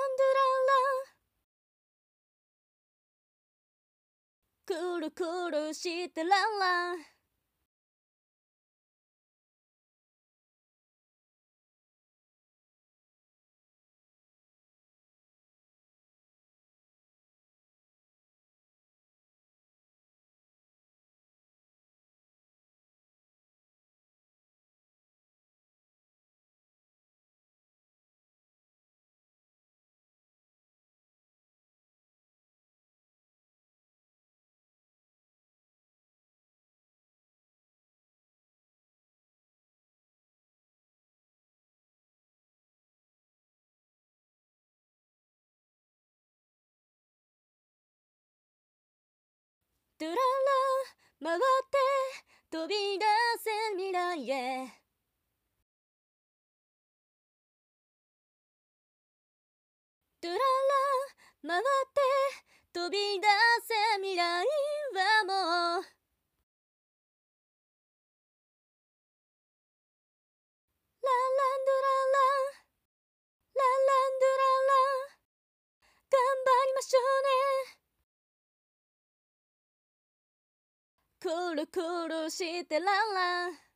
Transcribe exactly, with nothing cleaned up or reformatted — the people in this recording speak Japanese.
ドゥララくるくるしてララドゥララ回って飛び出せ未来へドゥララ回って飛び出せ未来はもうラランドゥラララランドゥララ頑張りましょうねくるくるしてララ